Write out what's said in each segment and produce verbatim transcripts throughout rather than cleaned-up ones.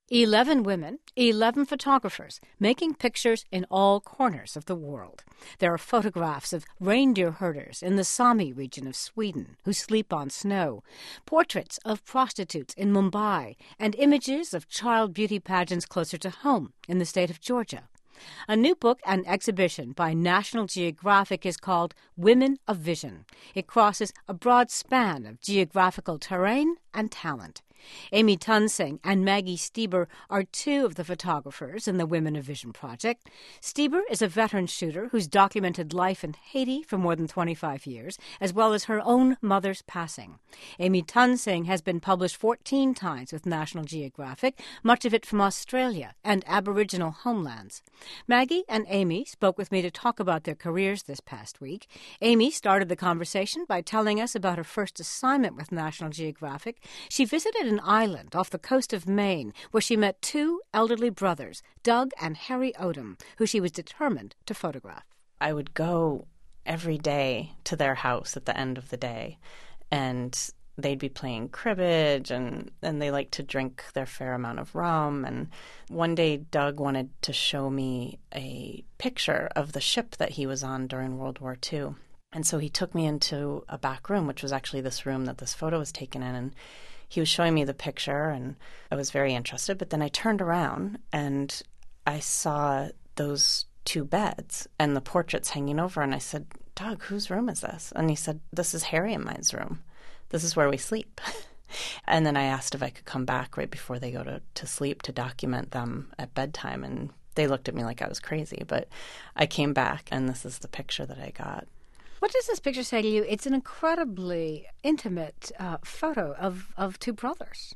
Eleven women, eleven photographers, making pictures in all corners of the world. There are photographs of reindeer herders in the Sami region of Sweden who sleep on snow, portraits of prostitutes in Mumbai, and images of child beauty pageants closer to home in the state of Georgia. A new book and exhibition by National Geographic is called Women of Vision. It crosses a broad span of geographical terrain and talent. Amy Tunsing and Maggie Stieber are two of the photographers in the Women of Vision project. Stieber is a veteran shooter who's documented life in Haiti for more than twenty-five years, as well as her own mother's passing. Amy Tunsing has been published fourteen times with National Geographic, much of it from Australia and Aboriginal homelands. Maggie and Amy spoke with me to talk about their careers this past week. Amy started the conversation by telling us about her first assignment with National Geographic. She visited an island off the coast of Maine where she met two elderly brothers, Doug and Harry Odom, who she was determined to photograph. I would go every day to their house at the end of the day, and they'd be playing cribbage, and, and they like to drink their fair amount of rum. And one day Doug wanted to show me a picture of the ship that he was on during World War Two. And so he took me into a back room, which was actually this room that this photo was taken in, and he was showing me the picture, and I was very interested. But then I turned around, and I saw those two beds and the portraits hanging over, and I said, Doug, whose room is this? And he said, this is Harry and mine's room. This is where we sleep. And then I asked if I could come back right before they go to, to sleep to document them at bedtime, and they looked at me like I was crazy. But I came back, and this is the picture that I got. What does this picture say to you? It's an incredibly intimate uh, photo of, of two brothers.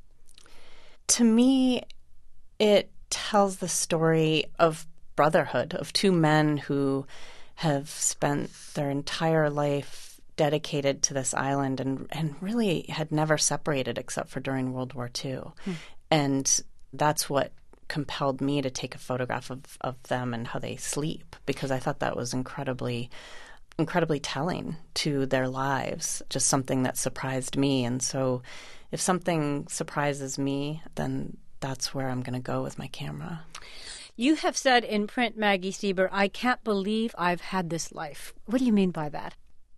To me, it tells the story of brotherhood, of two men who have spent their entire life dedicated to this island and, and really had never separated except for during World War Two. Hmm. And that's what compelled me to take a photograph of, of them and how they sleep, because I thought that was incredibly incredibly telling to their lives, just something that surprised me. And so if something surprises me, then that's where I'm going to go with my camera. You have said in print, Maggie Stieber, I can't believe I've had this life. What do you mean by that?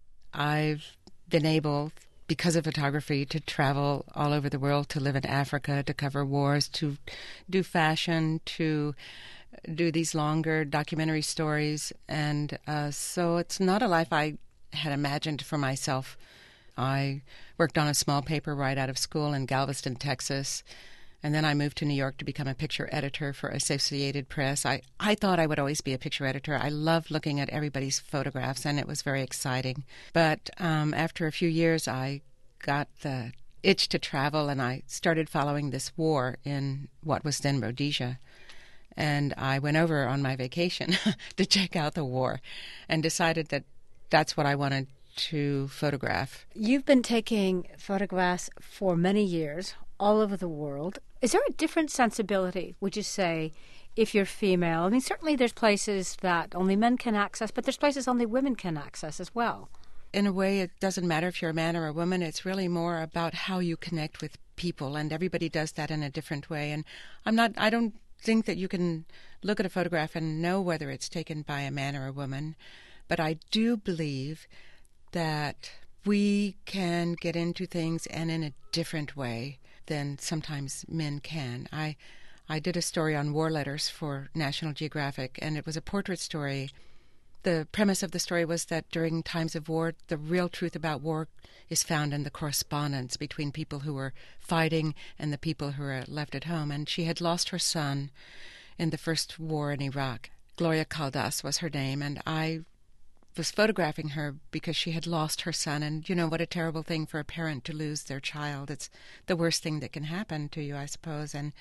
I've been able, because of photography, to travel all over the world, to live in Africa, to cover wars, to do fashion, to do these longer documentary stories. And uh, so it's not a life I had imagined for myself. I worked on a small paper right out of school in Galveston, Texas, and then I moved to New York to become a picture editor for Associated Press. I, I thought I would always be a picture editor. I loved looking at everybody's photographs, and it was very exciting. But um, after a few years, I got the itch to travel, and I started following this war in what was then Rhodesia. And I went over on my vacation to check out the war and decided that that's what I wanted to photograph. You've been taking photographs for many years all over the world. Is there a different sensibility, would you say, if you're female? I mean, certainly there's places that only men can access, but there's places only women can access as well. In a way, it doesn't matter if you're a man or a woman. It's really more about how you connect with people, and everybody does that in a different way. And I'm not, I don't think that you can look at a photograph and know whether it's taken by a man or a woman, but I do believe that we can get into things and in a different way than sometimes men can. I I did a story on war letters for National Geographic, and it was a portrait story. The premise of the story was that during times of war, the real truth about war is found in the correspondence between people who were fighting and the people who were left at home. And she had lost her son in the first war in Iraq. Gloria Caldas was her name, and I was photographing her because she had lost her son. And, you know, what a terrible thing for a parent to lose their child. It's the worst thing that can happen to you, I suppose. And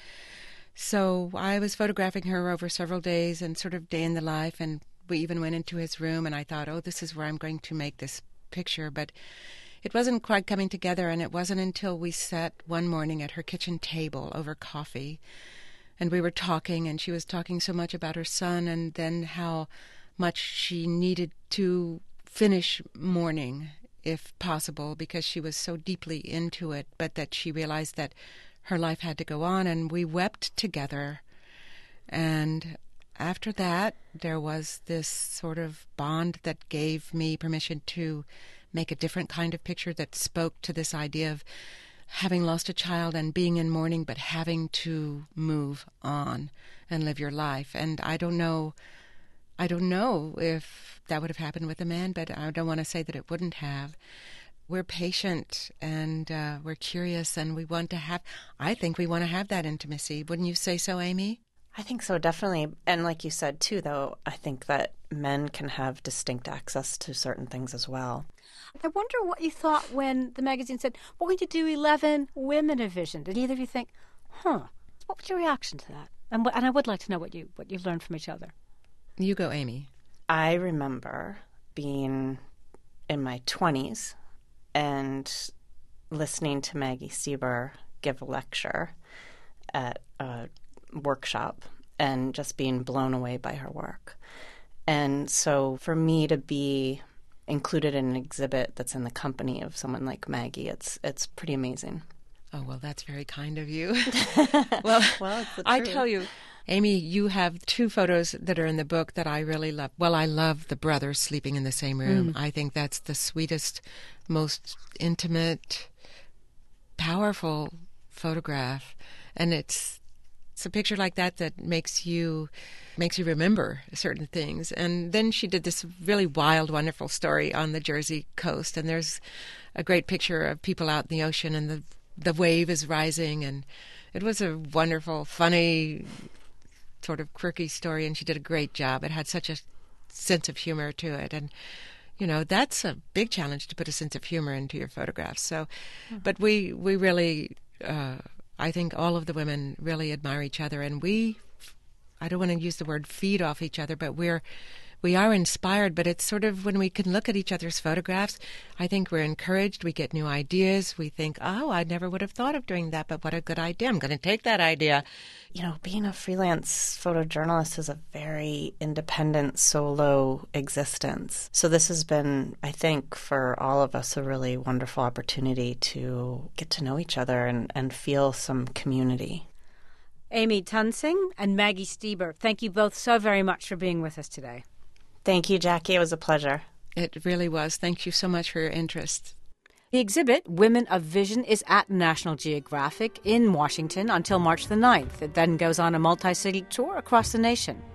so I was photographing her over several days and sort of day in the life, and we even went into his room, and I thought, oh, this is where I'm going to make this picture. But it wasn't quite coming together, and it wasn't until we sat one morning at her kitchen table over coffee, and we were talking, and she was talking so much about her son and then how much she needed to finish mourning, if possible, because she was so deeply into it, but that she realized that her life had to go on, and we wept together. And after that, there was this sort of bond that gave me permission to make a different kind of picture that spoke to this idea of having lost a child and being in mourning, but having to move on and live your life. And I don't know, I don't know if that would have happened with a man, but I don't want to say that it wouldn't have. We're patient and uh, we're curious, and we want to have, I think we want to have that intimacy. Wouldn't you say so, Amy? I think so, definitely. And like you said, too, though, I think that men can have distinct access to certain things as well. I wonder what you thought when the magazine said, we're going to do eleven women of vision. Did either of you think, huh, what was your reaction to that? And, and I would like to know what you what you learned from each other. You go, Amy. I remember being in my twenties and listening to Maggie Stieber give a lecture at a workshop and just being blown away by her work. And so for me to be included in an exhibit that's in the company of someone like Maggie, it's it's pretty amazing. Oh, well, that's very kind of you. well, well it's the I truth. tell you, Amy, you have two photos that are in the book that I really love. Well, I love the brothers sleeping in the same room. Mm. I think that's the sweetest, most intimate, powerful photograph. And it's it's a picture like that that makes you makes you remember certain things. And then she did this really wild, wonderful story on the Jersey coast. And there's a great picture of people out in the ocean, and the the wave is rising. And it was a wonderful, funny, sort of quirky story. And she did a great job. It had such a sense of humor to it. And, you know, that's a big challenge, to put a sense of humor into your photographs. So, mm-hmm. but we, we really... Uh, I think all of the women really admire each other, and we, I don't want to use the word feed off each other, but we're, we are inspired. But it's sort of when we can look at each other's photographs, I think we're encouraged. We get new ideas. We think, oh, I never would have thought of doing that, but what a good idea. I'm going to take that idea. You know, being a freelance photojournalist is a very independent, solo existence. So this has been, I think, for all of us, a really wonderful opportunity to get to know each other and, and feel some community. Amy Tunsing and Maggie Stieber, thank you both so very much for being with us today. Thank you, Jackie. It was a pleasure. It really was. Thank you so much for your interest. The exhibit, Women of Vision, is at National Geographic in Washington until March the ninth. It then goes on a multi-city tour across the nation.